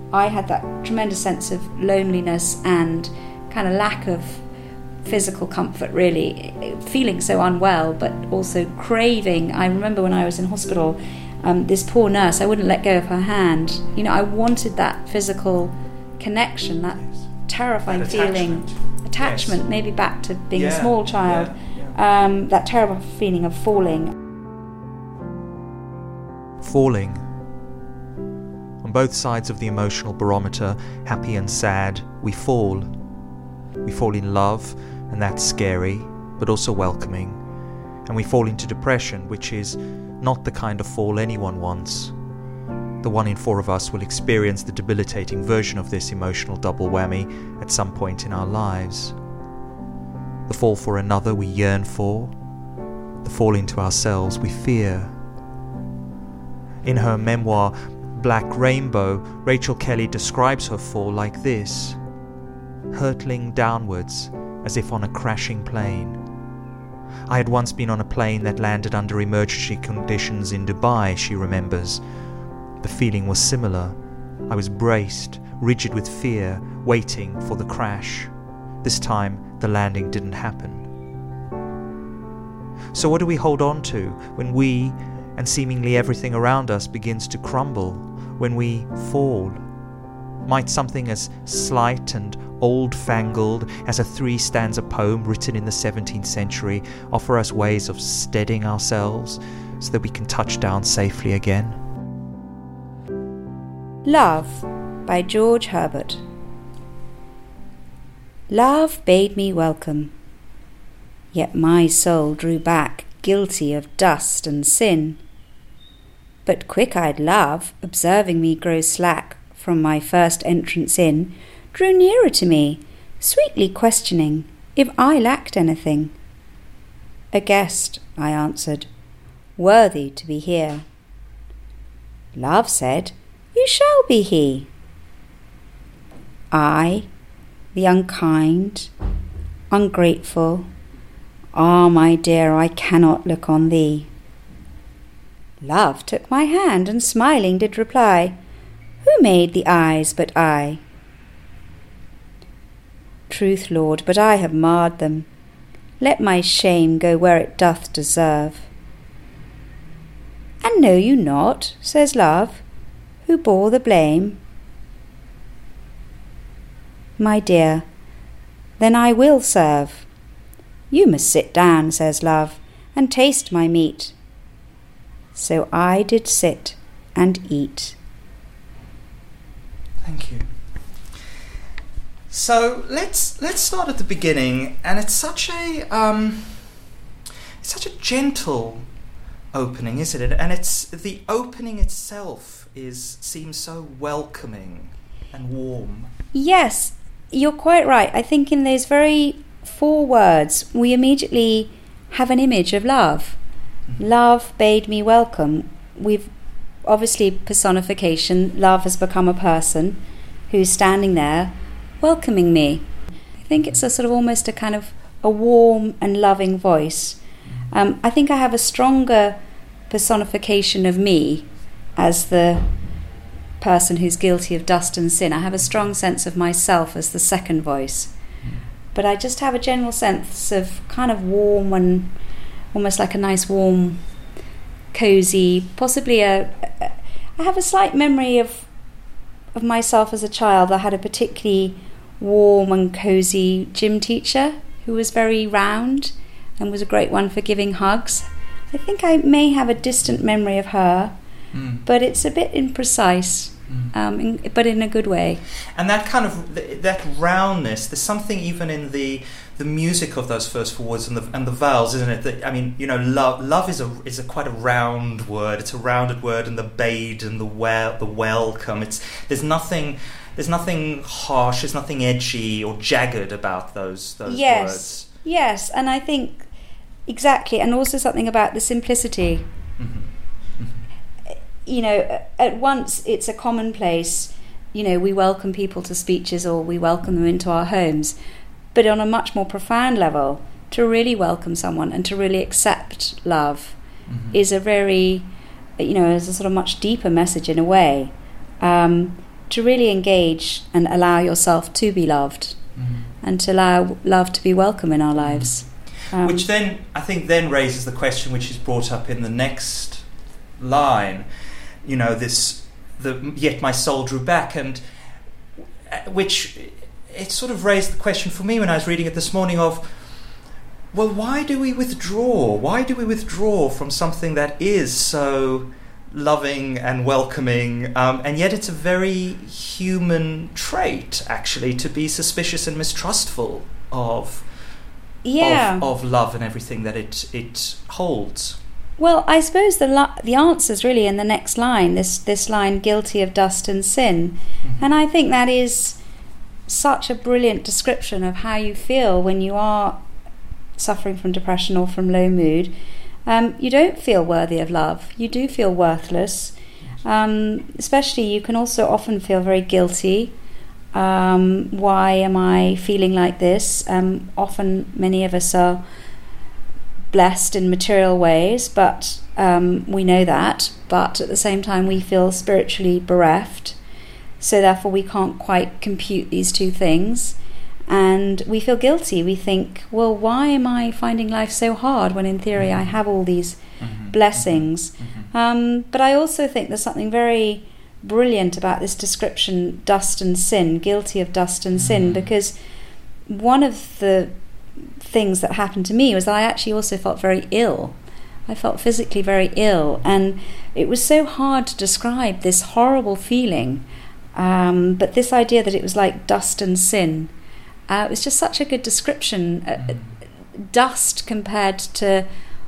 I had that tremendous sense of loneliness and kind of lack of physical comfort, really, feeling so unwell, but also craving. I remember when I was in hospital, this poor nurse, I wouldn't let go of her hand. You know, I wanted that physical connection, that terrifying feeling, attachment, yes. Maybe back to being a small child, that terrible feeling of falling. Falling. On both sides of the emotional barometer, happy and sad, we fall. We fall in love, and that's scary, but also welcoming. And we fall into depression, which is not the kind of fall anyone wants. The 1 in 4 of us will experience the debilitating version of this emotional double whammy at some point in our lives. The fall for another we yearn for, the fall into ourselves we fear. In her memoir, Black Rainbow, Rachel Kelly describes her fall like this: hurtling downwards as if on a crashing plane. I had once been on a plane that landed under emergency conditions in Dubai, she remembers. The feeling was similar. I was braced, rigid with fear, waiting for the crash. This time, the landing didn't happen. So what do we hold on to when we, and seemingly everything around us, begins to crumble, when we fall? Might something as slight and old-fangled as a 3-stanza poem written in the 17th century offer us ways of steadying ourselves so that we can touch down safely again? Love by George Herbert. Love bade me welcome, yet my soul drew back, guilty of dust and sin. But quick-eyed love, observing me grow slack from my first entrance in, drew nearer to me, sweetly questioning if I lacked anything. A guest, I answered, worthy to be here. Love said, you shall be he. I, the unkind, ungrateful, my dear, I cannot look on thee. Love took my hand and smiling did reply, who made the eyes but I? Truth, Lord, but I have marred them. Let my shame go where it doth deserve. And know you not, says Love, who bore the blame? My dear, then I will serve. You must sit down, says Love, and taste my meat. So I did sit and eat. Thank you. So let's start at the beginning, and it's such a gentle opening, isn't it? And it's the opening itself seems so welcoming and warm. Yes, you're quite right. I think in those very 4 words, we immediately have an image of love. Mm-hmm. Love bade me welcome. We've obviously personification. Love has become a person who's standing there welcoming me. I think it's a sort of almost a kind of a warm and loving voice. I think I have a stronger personification of me as the person who's guilty of dust and sin. I have a strong sense of myself as the second voice. But I just have a general sense of kind of warm and almost like a nice warm, cosy, possibly I have a slight memory of myself as a child. I had a particularly warm and cosy gym teacher who was very round and was a great one for giving hugs. I think I may have a distant memory of her, but it's a bit imprecise, but in a good way. And that kind of that roundness, there's something even in the music of those first 4 words and the vowels, isn't it? That, I mean, you know, love is a quite a round word. It's a rounded word, and the bade and the welcome. There's nothing harsh. There's nothing edgy or jagged about those words. Yes, and I think exactly, and also something about the simplicity. Mm-hmm. Mm-hmm. You know, at once it's a commonplace. You know, we welcome people to speeches or we welcome them into our homes. But on a much more profound level, to really welcome someone and to really accept love is a very, is a sort of much deeper message in a way. to really engage and allow yourself to be loved, and to allow love to be welcome in our lives. Which then, I think, then raises the question which is brought up in the next line, you know, yet my soul drew back, and which it sort of raised the question for me when I was reading it this morning of, well, why do we withdraw? Why do we withdraw from something that is so loving and welcoming, and yet it's a very human trait, actually, to be suspicious and mistrustful of love and everything that it holds. Well, I suppose the answer's really in the next line, this line, guilty of dust and sin. And I think that is such a brilliant description of how you feel when you are suffering from depression or from low mood. You don't feel worthy of love. You do feel worthless. Especially, you can also often feel very guilty. Why am I feeling like this? Often, many of us are blessed in material ways, but we know that. But at the same time, we feel spiritually bereft. So therefore, we can't quite compute these two things. And we feel guilty. We think, well, why am I finding life so hard when in theory I have all these blessings? But I also think there's something very brilliant about this description, dust and sin, guilty of dust and sin, because one of the things that happened to me was that I actually also felt very ill. I felt physically very ill, and it was so hard to describe this horrible feeling. But this idea that it was like dust and sin, it was just such a good description. Dust compared to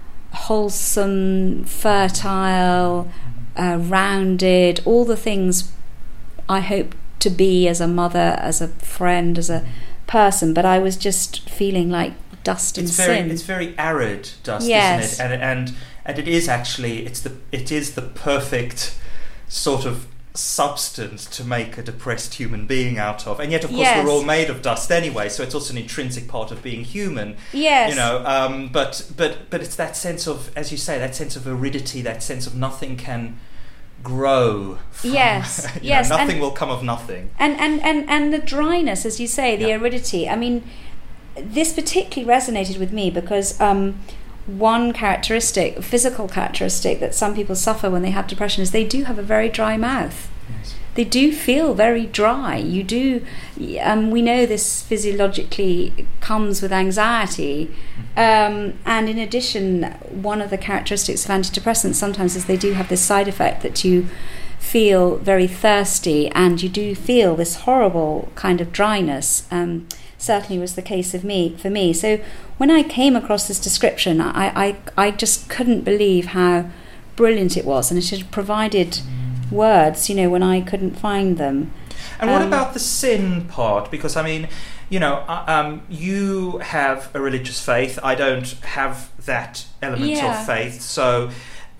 wholesome, fertile, rounded, all the things I hope to be as a mother, as a friend, as a person, but I was just feeling like dust and sin. It's very arid dust, yes. Isn't it? And it is actually it is the perfect sort of substance to make a depressed human being out of, and yet of course we're all made of dust anyway, so it's also an intrinsic part of being human. Yes. You know, but it's that sense of, as you say, that sense of aridity, that sense of nothing can grow from, yes. nothing will come of nothing, and the dryness, as you say, the aridity. I mean, this particularly resonated with me because one characteristic, physical characteristic, that some people suffer when they have depression is they do have a very dry mouth. Yes. They do feel very dry. You do, we know this physiologically comes with anxiety. And in addition, one of the characteristics of antidepressants sometimes is they do have this side effect that you feel very thirsty and you do feel this horrible kind of dryness. Certainly was the case for me. So when I came across this description, I just couldn't believe how brilliant it was, and it had provided words, when I couldn't find them. And what about the sin part? Because I mean, you have a religious faith. I don't have that element of faith. So,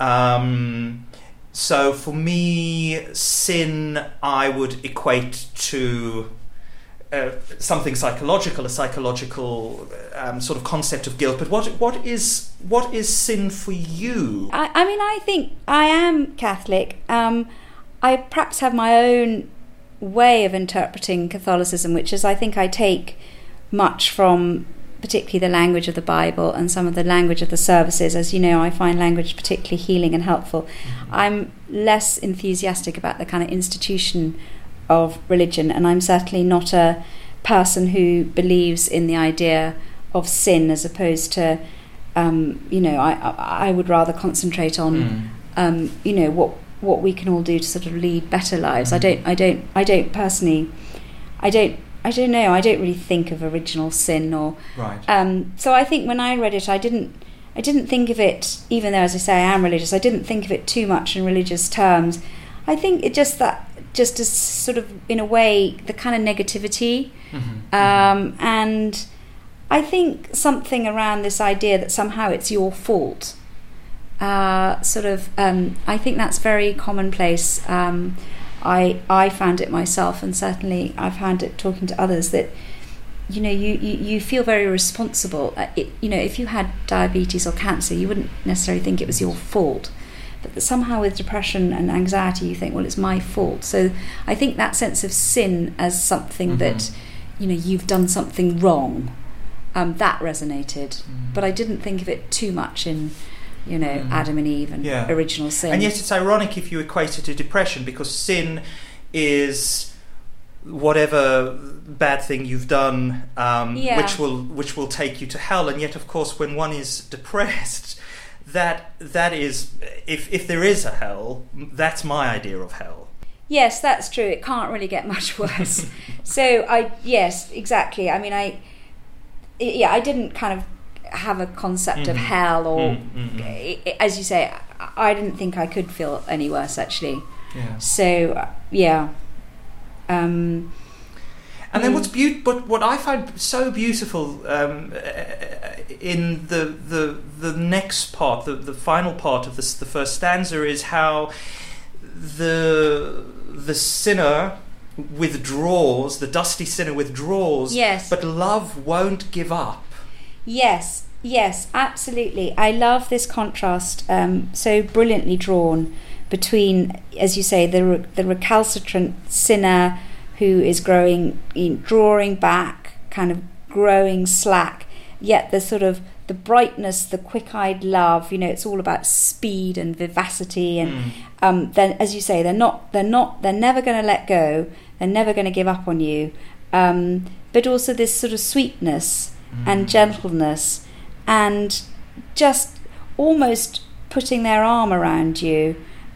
so for me, sin I would equate to something psychological, a psychological sort of concept of guilt. But what is sin for you? I mean, I think I am Catholic. I perhaps have my own way of interpreting Catholicism, which is I think I take much from particularly the language of the Bible and some of the language of the services. As you know, I find language particularly healing and helpful. I'm less enthusiastic about the kind of institution of religion, and I'm certainly not a person who believes in the idea of sin, as opposed to I would rather concentrate on what we can all do to sort of lead better lives. I don't personally really think of original sin or right. So I think when I read it, I didn't think of it, even though, as I say, I am religious, I didn't think of it too much in religious terms. I think it just as sort of, in a way, the kind of negativity. And I think something around this idea that somehow it's your fault. I think that's very commonplace. I found it myself, and certainly I found it talking to others, that you feel very responsible. If you had diabetes or cancer, you wouldn't necessarily think it was your fault, but that somehow with depression and anxiety you think, well, it's my fault. So I think that sense of sin as something that, you've done something wrong, that resonated. But I didn't think of it too much in Adam and Eve and original sin. And yet it's ironic if you equate it to depression, because sin is whatever bad thing you've done, which will take you to hell. And yet, of course, when one is depressed, that is, if there is a hell, that's my idea of hell. Yes, that's true. It can't really get much worse. Yes, exactly. I mean, I didn't kind of have a concept of hell, or as you say, I didn't think I could feel any worse, actually. Yeah. So and then what I find so beautiful in the next part, the final part of this, the first stanza, is how the sinner withdraws, the dusty sinner withdraws, but love won't give up. Yes, absolutely. I love this contrast, so brilliantly drawn, between, as you say, the recalcitrant sinner who is drawing back, kind of growing slack, yet the sort of the brightness, the quick-eyed love. It's all about speed and vivacity, and then, as you say, they're never going to let go. They're never going to give up on you. But also this sort of sweetness and gentleness, and just almost putting their arm around you.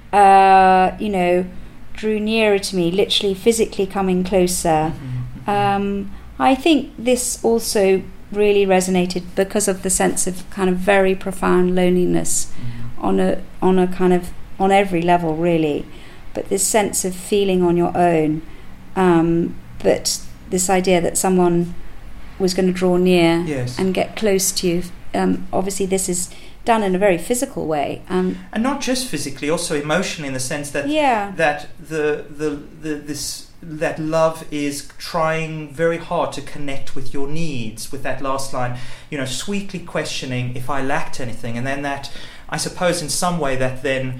Drew nearer to me, literally physically coming closer. I think this also really resonated because of the sense of kind of very profound loneliness on a kind of, on every level really, but this sense of feeling on your own, but this idea that someone was going to draw near and get close to you. Obviously this is done in a very physical way, and not just physically, also emotionally, in the sense that that love is trying very hard to connect with your needs. With that last line, sweetly questioning if I lacked anything, and then that, I suppose, in some way, that then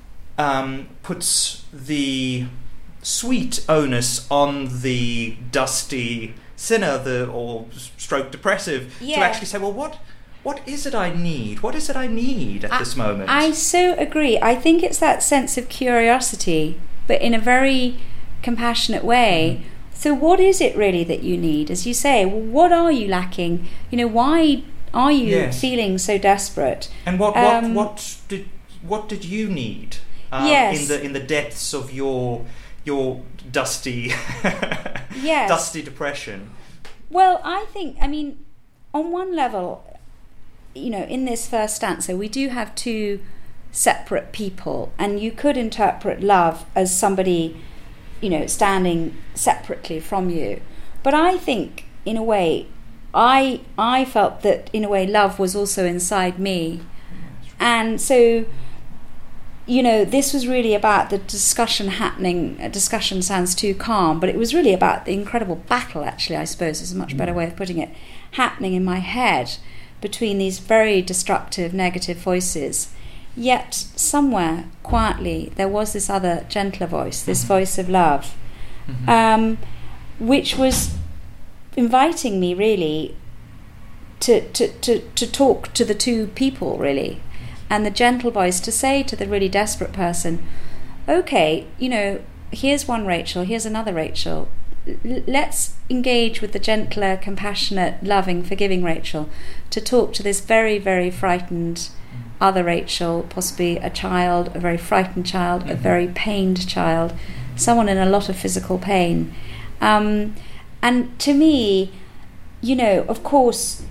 puts the sweet onus on the dusty sinner, or stroke depressive, to actually say, well, what is it I need? What is it I need at this moment? I so agree. I think it's that sense of curiosity, but in a very compassionate way. So what is it really that you need? As you say, well, what are you lacking? Why are you feeling so desperate? And what did you need in the depths of your dusty dusty depression? Well, I think, on one level, in this first stanza, we do have two separate people, and you could interpret love as somebody, standing separately from you. But I think, in a way, I felt that, in a way, love was also inside me. And so, this was really about the discussion happening. Discussion sounds too calm, but it was really about the incredible battle, actually, I suppose is a much better way of putting it, happening in my head between these very destructive, negative voices. Yet somewhere, quietly, there was this other gentler voice, this voice of love, which was inviting me really to talk to the two people, really. And the gentle voice to say to the really desperate person, okay, here's one Rachel, here's another Rachel. Let's engage with the gentler, compassionate, loving, forgiving Rachel to talk to this very, very frightened other Rachel, possibly a child, a very frightened child, a very pained child, someone in a lot of physical pain. And to me, of course,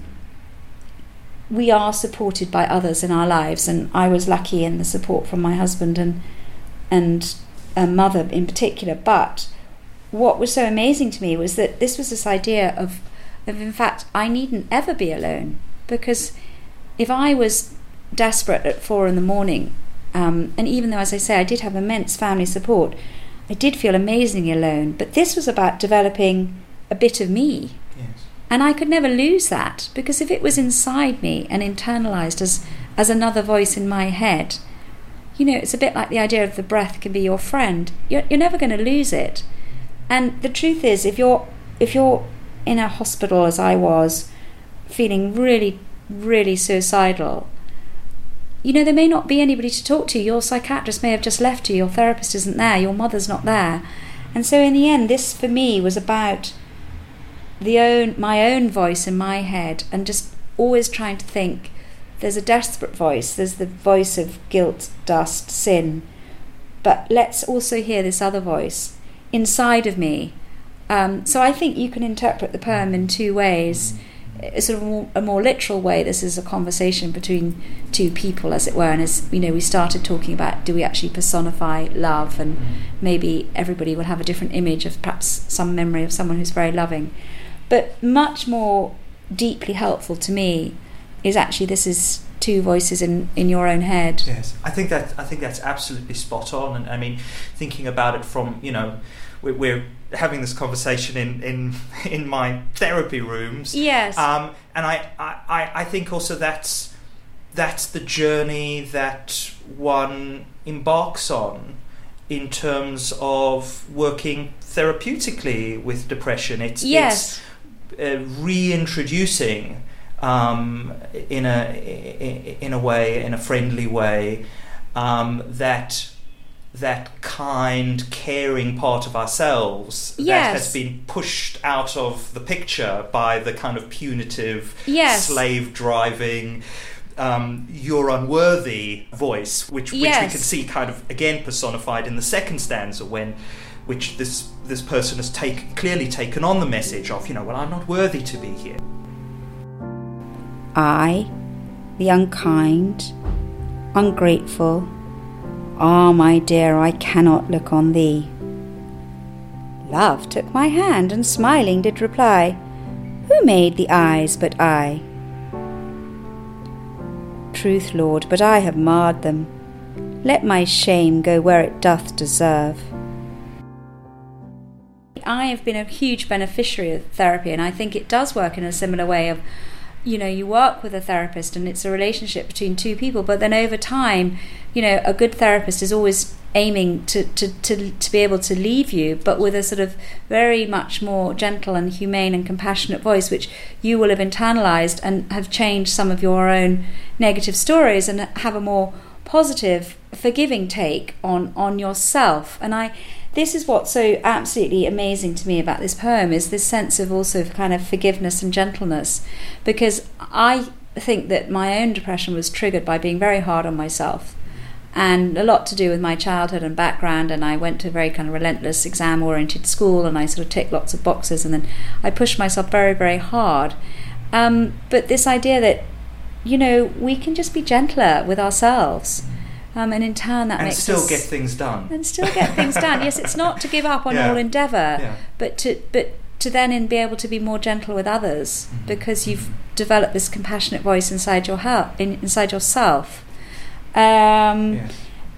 we are supported by others in our lives, and I was lucky in the support from my husband and mother in particular. But what was so amazing to me was that this was this idea of in fact, I needn't ever be alone, because if I was desperate at 4 a.m, and even though, as I say, I did have immense family support, I did feel amazingly alone. But this was about developing a bit of me. Yes. And I could never lose that, because if it was inside me and internalized as another voice in my head, it's a bit like the idea of the breath can be your friend. You're never going to lose it. And the truth is, if you're in a hospital, as I was, feeling really, really suicidal, there may not be anybody to talk to. Your psychiatrist may have just left you, your therapist isn't there, your mother's not there. And so in the end, this for me was about my own voice in my head, and just always trying to think, there's a desperate voice, there's the voice of guilt, dust, sin, but let's also hear this other voice inside of me. So I think you can interpret the poem in two ways. Sort of a more literal way, this is a conversation between two people, as it were, and as we started talking about, do we actually personify love, and maybe everybody will have a different image of perhaps some memory of someone who's very loving. But much more deeply helpful to me is actually, this is two voices in your own head. Yes, I think that's absolutely spot on. And I mean, thinking about it from, we're having this conversation in my therapy rooms. Yes. And I think also that's the journey that one embarks on in terms of working therapeutically with depression. It's reintroducing in a way, in a friendly way, that kind, caring part of ourselves that has been pushed out of the picture by the kind of punitive, slave-driving, you're unworthy voice, which we can see kind of again personified in the second stanza, which this person has clearly taken on the message of, well, I'm not worthy to be here. I, the unkind, ungrateful, my dear, I cannot look on thee. Love took my hand, and smiling did reply, Who made the eyes but I? Truth, Lord, but I have marred them. Let my shame go where it doth deserve. I have been a huge beneficiary of therapy, and I think it does work in a similar way of, you work with a therapist and it's a relationship between two people, but then over time, a good therapist is always aiming to be able to leave you, but with a sort of very much more gentle and humane and compassionate voice, which you will have internalized and have changed some of your own negative stories and have a more positive, forgiving take on yourself. And this is what's so absolutely amazing to me about this poem, is this sense of also kind of forgiveness and gentleness, because I think that my own depression was triggered by being very hard on myself, and a lot to do with my childhood and background. And I went to a very kind of relentless exam-oriented school, and I sort of ticked lots of boxes, and then I pushed myself very, very hard. But this idea that, we can just be gentler with ourselves. And in turn that makes us... get things done. And still get things done. Yes, it's not to give up on all endeavour, but to then be able to be more gentle with others, because you've developed this compassionate voice inside inside yourself. And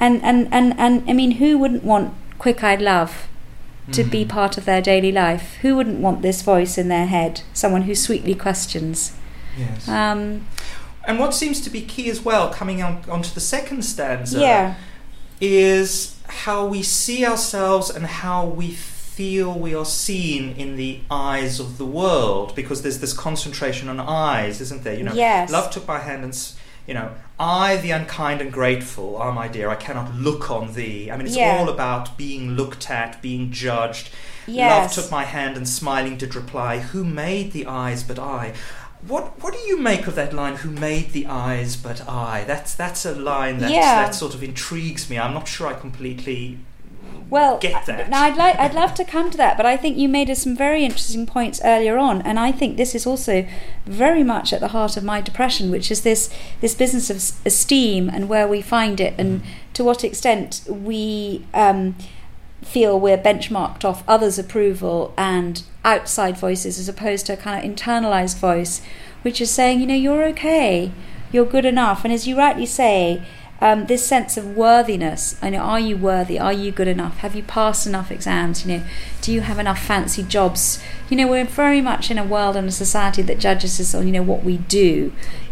I mean, who wouldn't want quick-eyed love to be part of their daily life? Who wouldn't want this voice in their head, someone who sweetly questions? Yes. And what seems to be key as well, coming onto the second stanza, is how we see ourselves and how we feel we are seen in the eyes of the world, because there's this concentration on eyes, isn't there? Love took my hand and, I, the unkind and grateful, my dear, I cannot look on thee. I mean, it's all about being looked at, being judged. Love took my hand and smiling did reply, Who made the eyes but I? What do you make of that line, who made the eyes but I? That's a line that sort of intrigues me. I'm not sure I completely get that. Now I'd love to come to that, but I think you made some very interesting points earlier on, and I think this is also very much at the heart of my depression, which is this business of esteem and where we find it, and to what extent we feel we're benchmarked off others' approval and outside voices, as opposed to a kind of internalized voice, which is saying, you're okay, you're good enough. And as you rightly say, this sense of worthiness, are you worthy, are you good enough, have you passed enough exams, do you have enough fancy jobs? We're very much in a world and a society that judges us on what we do.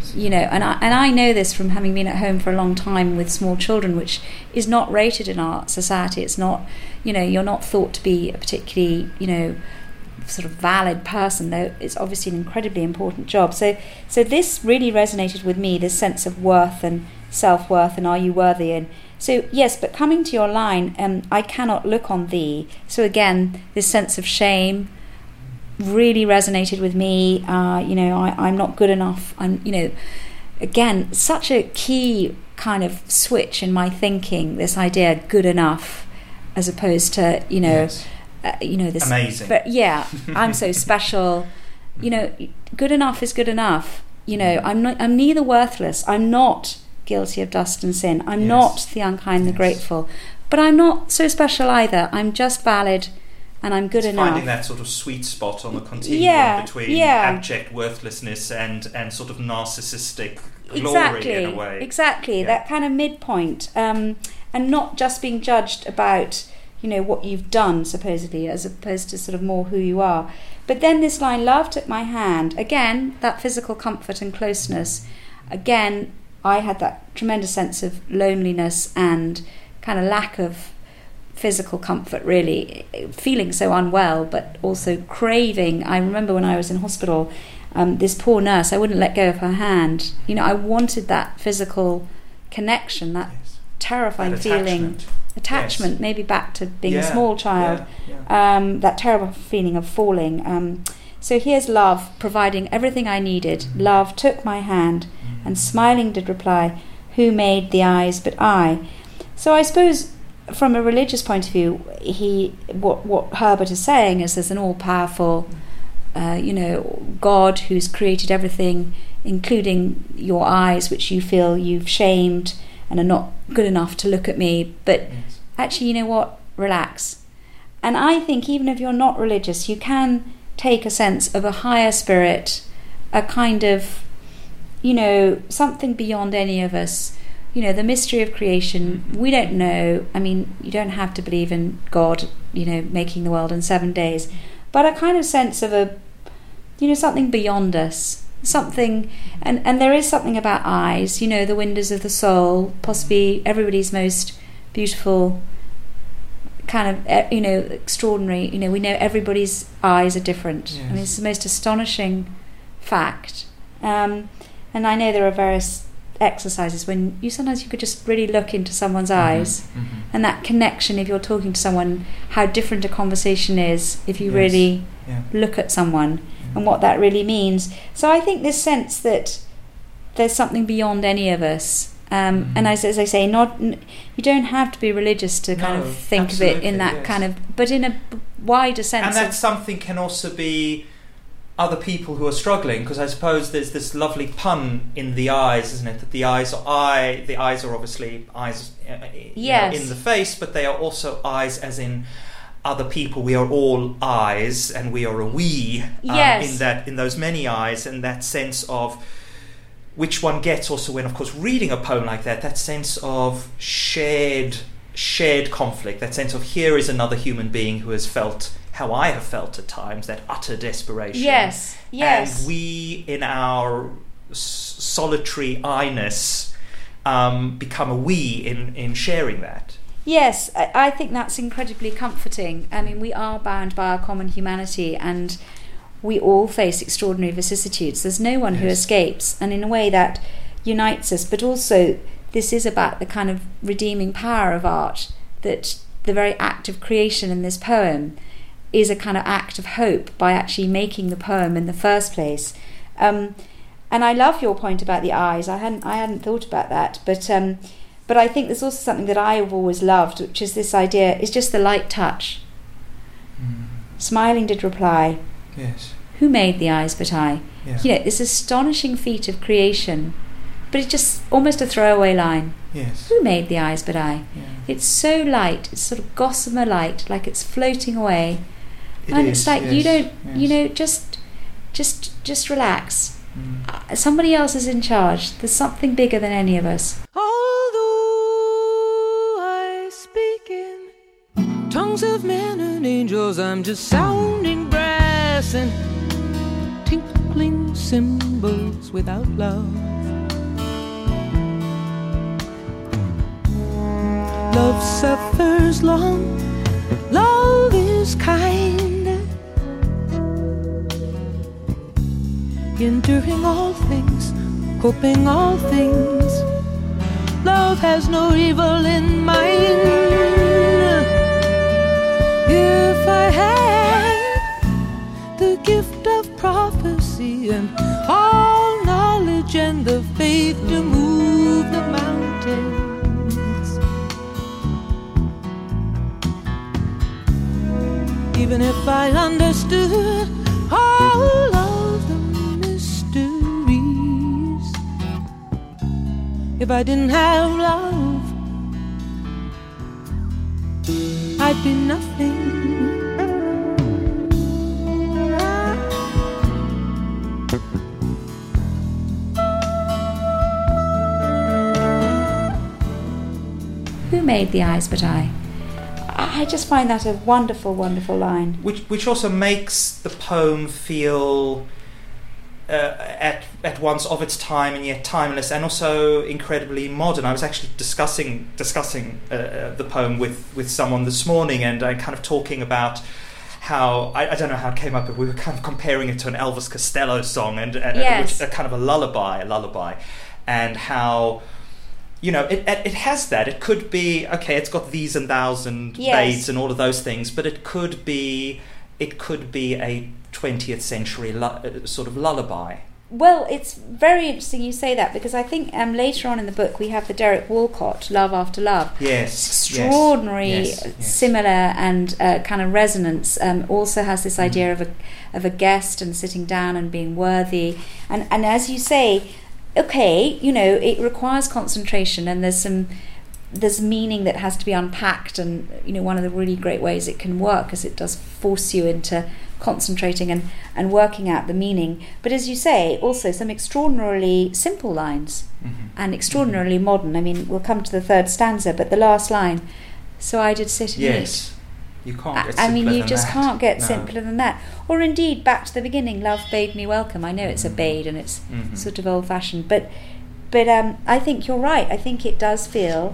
You know, and I know this from having been at home for a long time with small children, which is not rated in our society. It's not, you know, you're not thought to be a particularly, you know, sort of valid person, though it's obviously an incredibly important job. So this really resonated with me, this sense of worth and self-worth and are you worthy. And so yes, but coming to your line, I cannot look on thee. So again, this sense of shame really resonated with me. You know, I'm not good enough. I'm, you know, again, such a key kind of switch in my thinking, this idea good enough as opposed to, you know, Yes. You know, this Amazing. But yeah, I'm so special. You know, good enough is good enough. You know, I'm neither worthless. I'm not guilty of dust and sin. I'm Yes. not the unkind, the Yes. grateful. But I'm not so special either. I'm just valid, and I'm good It's enough. finding that sort of sweet spot on the continuum Yeah, between yeah. abject worthlessness and sort of narcissistic glory in a way. Exactly, Yeah. that kind of midpoint, and not just being judged about, you know, what you've done supposedly, as opposed to sort of more who you are. But then this line, love took my hand, again, that physical comfort and closeness. Again, I had that tremendous sense of loneliness and kind of lack of physical comfort, really, feeling so unwell, but also craving. I remember when I was in hospital, this poor nurse, I wouldn't let go of her hand. You know, I wanted that physical connection, that Yes. terrifying That feeling, attachment, Yes. maybe back to being a Yeah, small child, yeah. that terrible feeling of falling. So here's love providing everything I needed. Love took my hand and smiling did reply, who made the eyes but I? So I suppose from a religious point of view, what Herbert is saying is there's an all-powerful, you know, God who's created everything, including your eyes, which you feel you've shamed and are not good enough to look at me. But Yes. actually, you know what? Relax. And I think even if you're not religious, you can take a sense of a higher spirit, a kind of, you know, something beyond any of us. You know, the mystery of creation, we don't know. I mean, you don't have to believe in God, you know, making the world in 7 days. But a kind of sense of a, you know, something beyond us. Something, and there is something about eyes, you know, the windows of the soul, possibly everybody's most beautiful, kind of, you know, extraordinary. You know, we know everybody's eyes are different. Yes. I mean, it's the most astonishing fact. And I know there are various exercises when sometimes you could just really look into someone's eyes, and that connection, if you're talking to someone, how different a conversation is if you Yes. really Yeah. look at someone and what that really means. So I think this sense that there's something beyond any of us, and as I say, you don't have to be religious to kind No, of think of it in absolutely, that yes. kind of, but in a wider sense. And that of, something can also be other people who are struggling, because I suppose there's this lovely pun in the eyes, isn't it? That the eyes are obviously eyes you know, in the face, but they are also eyes as in other people. We are all eyes, and we are a we Yes. in those many eyes, and that sense of which one gets also when, of course, reading a poem like that sense of shared conflict, that sense of here is another human being who has felt how I have felt at times, that utter desperation. Yes. And we, in our solitary I-ness, become a we in sharing that. Yes, I think that's incredibly comforting. I mean, we are bound by our common humanity, and we all face extraordinary vicissitudes. There's no one who Yes. escapes, and in a way that unites us. But also, this is about the kind of redeeming power of art, that the very act of creation in this poem is a kind of act of hope by actually making the poem in the first place. And I love your point about the eyes. I hadn't thought about that, but I think there's also something that I have always loved, which is this idea, it's just the light touch. Smiling did reply, Yes. who made the eyes but I? Yeah. You know, this astonishing feat of creation, but it's just almost a throwaway line. Yes. Who made the eyes but I? Yeah. It's so light, it's sort of gossamer light, like it's floating away. It And is, it's like, yes, you don't, yes. you know, just relax. Somebody else is in charge. There's something bigger than any of us. Although I speak in tongues of men and angels, I'm just sounding brass and tinkling twinkling symbols without love. Love suffers long, love is kind, enduring all things, hoping all things. Love has no evil in mind. If I had the gift of prophecy and all knowledge and the faith to move the mountains, even if I understood all of the mysteries, if I didn't have love, I'd be nothing. Who made the eyes but I? I just find that a wonderful, wonderful line. Which also makes the poem feel at once of its time and yet timeless, and also incredibly modern. I was actually discussing the poem with someone this morning, and I kind of talking about how I don't know how it came up, but we were kind of comparing it to an Elvis Costello song and Yes. which, a kind of a lullaby, and how, you know, it has that. It could be, okay, it's got these and thous and Yes. bades and all of those things, but it could be a 20th century sort of lullaby. Well, it's very interesting you say that, because I think later on in the book we have the Derek Walcott, Love After Love. Yes. Extraordinary, yes. similar and kind of resonance. Also has this idea of a guest and sitting down and being worthy. And as you say, okay, you know, it requires concentration, and there's meaning that has to be unpacked, and you know, one of the really great ways it can work is it does force you into concentrating and working out the meaning. But as you say, also some extraordinarily simple lines and extraordinarily modern. I mean, we'll come to the third stanza, but the last line, so I did sit and Yes. You can't get simpler I mean, you than just that. can't get No. simpler than that. Or indeed, back to the beginning, love bade me welcome. I know it's a bade and it's sort of old-fashioned, but I think you're right. I think it does feel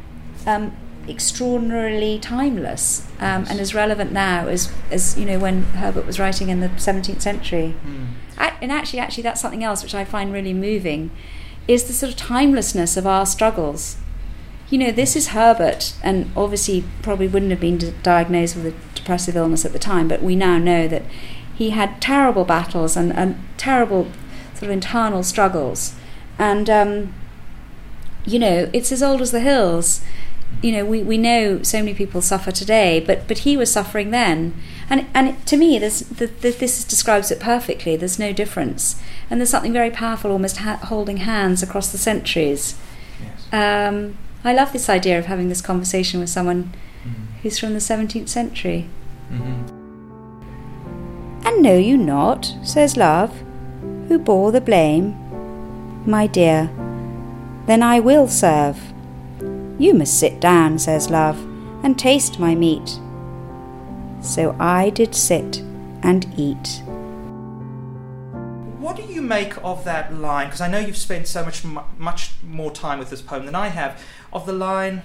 extraordinarily timeless and as relevant now as you know, when Herbert was writing in the 17th century. And actually that's something else which I find really moving, is the sort of timelessness of our struggles. You know, this is Herbert, and obviously probably wouldn't have been diagnosed with a depressive illness at the time, but we now know that he had terrible battles and terrible sort of internal struggles. And, you know, it's as old as the hills. You know, we know so many people suffer today, but he was suffering then. And to me, this describes it perfectly. There's no difference. And there's something very powerful, almost holding hands across the centuries. Yes. I love this idea of having this conversation with someone who's from the 17th century. And know you not, says love, who bore the blame? My dear, then I will serve. You must sit down, says love, and taste my meat. So I did sit and eat. What do you make of that line? Because I know you've spent so much more time with this poem than I have. Of the line,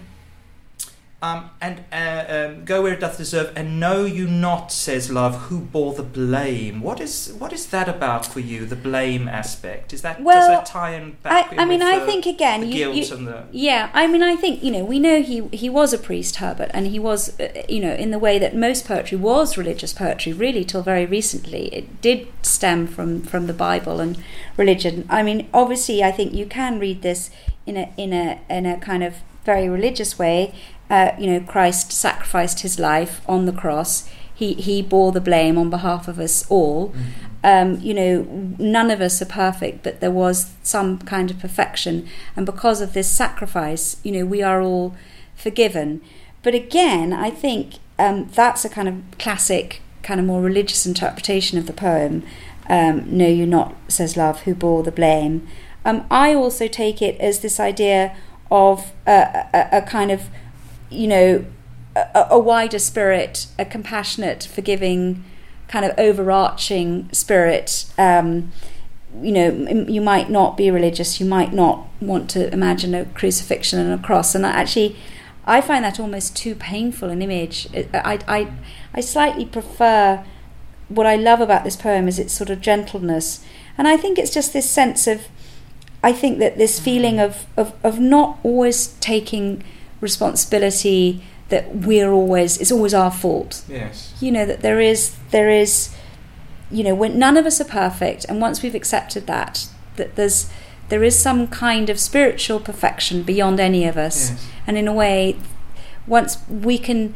and go where it doth deserve, and know you not, says love, who bore the blame. What is that about for you? The blame aspect, does that tie in back? I mean, I think again, the guilt and the I mean, I think, you know, we know he was a priest, Herbert, and he was, you know, in the way that most poetry was religious poetry, really, till very recently. It did stem from the Bible and religion. I mean, obviously, I think you can read this in a kind of very religious way. You know, Christ sacrificed his life on the cross. He bore the blame on behalf of us all. You know, none of us are perfect, but there was some kind of perfection, and because of this sacrifice, you know, we are all forgiven. But again, I think that's a kind of classic, kind of more religious interpretation of the poem. Know you not, says love, who bore the blame. I also take it as this idea of a kind of, you know, a wider spirit, a compassionate, forgiving, kind of overarching spirit, you know, you might not be religious, you might not want to imagine a crucifixion and a cross, and I find that almost too painful an image. I slightly prefer, what I love about this poem is its sort of gentleness, and I think it's just this sense of, I think that this feeling of not always taking responsibility, that it's always our fault. Yes. You know, that there is, you know, when none of us are perfect, and once we've accepted that there is some kind of spiritual perfection beyond any of us. Yes. And in a way, once we can,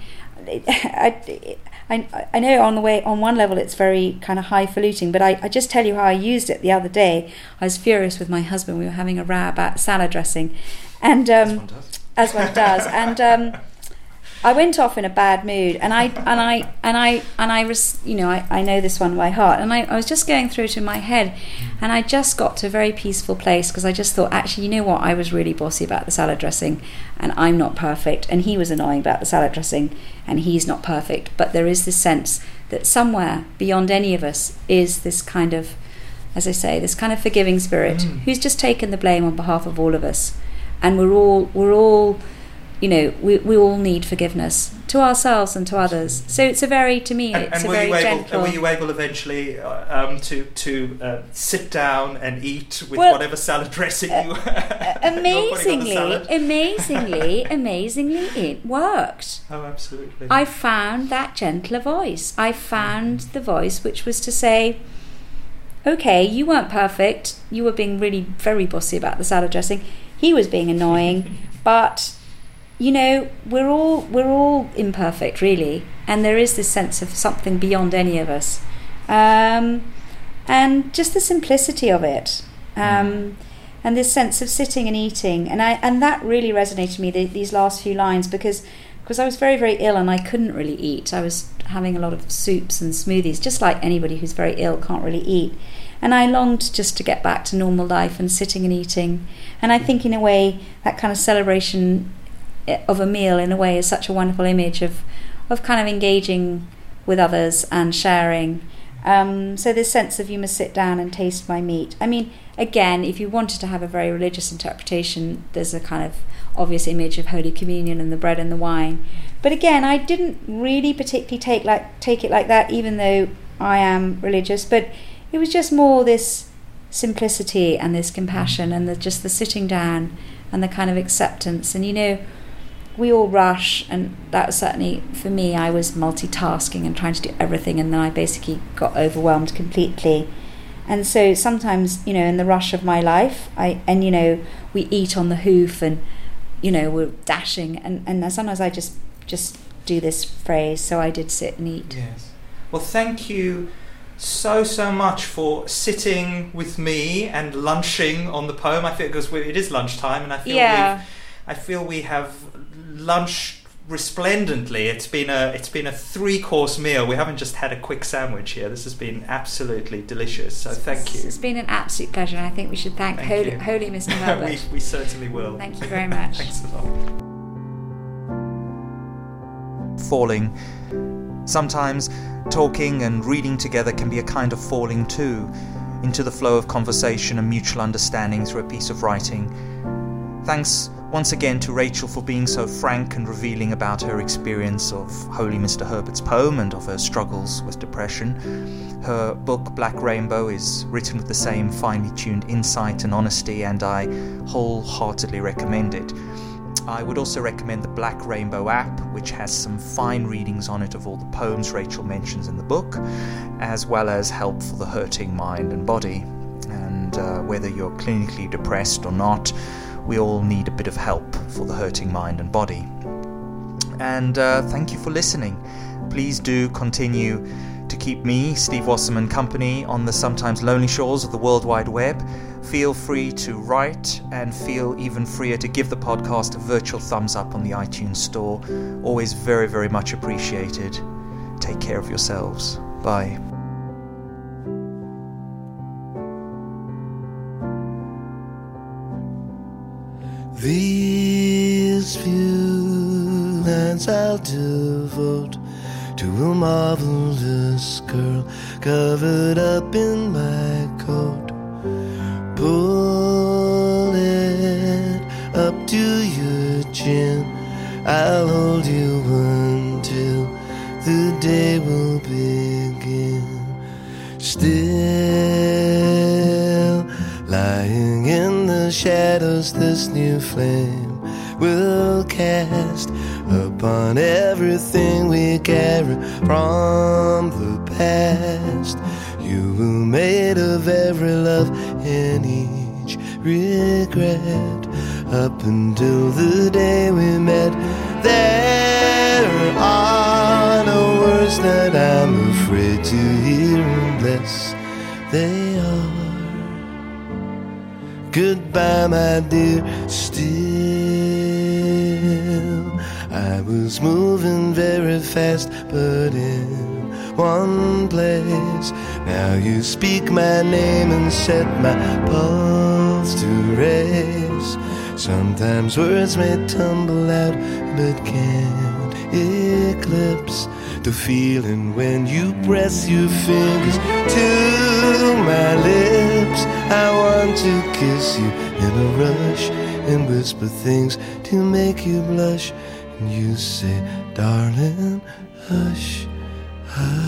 I know on one level it's very kind of highfalutin, but I just tell you how I used it the other day. I was furious with my husband. We were having a row about salad dressing, and as one does, and I went off in a bad mood, and I you know, I know this one by heart, and I was just going through it in my head, and I just got to a very peaceful place, because I just thought, actually, you know what, I was really bossy about the salad dressing, and I'm not perfect, and he was annoying about the salad dressing, and he's not perfect, but there is this sense that somewhere beyond any of us is this kind of, as I say, this kind of forgiving spirit who's just taken the blame on behalf of all of us, and we're all you know, we all need forgiveness to ourselves and to others. So it's a very, to me, it's a very gentle. And were you able eventually to sit down and eat with whatever salad dressing you? Amazingly, it worked. Oh, absolutely! I found that gentler voice. I found the voice which was to say, "Okay, you weren't perfect. You were being really very bossy about the salad dressing. He was being annoying, but." You know, we're all imperfect, really, and there is this sense of something beyond any of us, and just the simplicity of it, and this sense of sitting and eating, and that really resonated with me, these last few lines, because I was very, very ill and I couldn't really eat. I was having a lot of soups and smoothies, just like anybody who's very ill can't really eat, and I longed just to get back to normal life and sitting and eating, and I think in a way that kind of celebration of a meal in a way is such a wonderful image of kind of engaging with others and sharing. So this sense of, you must sit down and taste my meat. I mean, again, if you wanted to have a very religious interpretation, there's a kind of obvious image of Holy Communion and the bread and the wine. But again, I didn't really particularly take it like that, even though I am religious. But it was just more this simplicity and this compassion and just the sitting down and the kind of acceptance. And, you know, we all rush, and that was certainly, for me, I was multitasking and trying to do everything, and then I basically got overwhelmed completely. And so sometimes, you know, in the rush of my life, you know, we eat on the hoof, and, you know, we're dashing, and sometimes I just do this phrase, so I did sit and eat. Yes. Well, thank you so much for sitting with me and lunching on the poem. I feel, because it is lunchtime, and I feel we have lunched resplendently. It's been a 3-course meal. We haven't just had a quick sandwich here. This has been absolutely delicious. So thank you. It's been an absolute pleasure, and I think we should thank Holy Mr. Herbert. we certainly will. Thank you very much. Thanks a lot. Falling. Sometimes talking and reading together can be a kind of falling too, into the flow of conversation and mutual understanding through a piece of writing. Thanks once again to Rachel for being so frank and revealing about her experience of Holy Mr. Herbert's poem and of her struggles with depression. Her book Black Rainbow is written with the same finely tuned insight and honesty, and I wholeheartedly recommend it. I would also recommend the Black Rainbow app, which has some fine readings on it of all the poems Rachel mentions in the book, as well as help for the hurting mind and body. And whether you're clinically depressed or not, we all need a bit of help for the hurting mind and body. And thank you for listening. Please do continue to keep me, Steve Wasserman, company on the sometimes lonely shores of the World Wide Web. Feel free to write, and feel even freer to give the podcast a virtual thumbs up on the iTunes store. Always very, very much appreciated. Take care of yourselves. Bye. These few lines I'll devote to a marvelous girl covered up in my coat. to your chin. I'll hold you until the day will begin. Still lying in the shadows, this new flame will cast upon everything we carry from the past. You were made of every love and each regret. Up until the day we met, there are no words that I'm afraid to hear unless they are goodbye, my dear. Still, I was moving very fast, but in one place. Now you speak my name and set my pulse to race. Sometimes words may tumble out, but can't eclipse the feeling when you press your fingers to my lips. I want to kiss you in a rush and whisper things to make you blush. And you say, darling, hush, hush.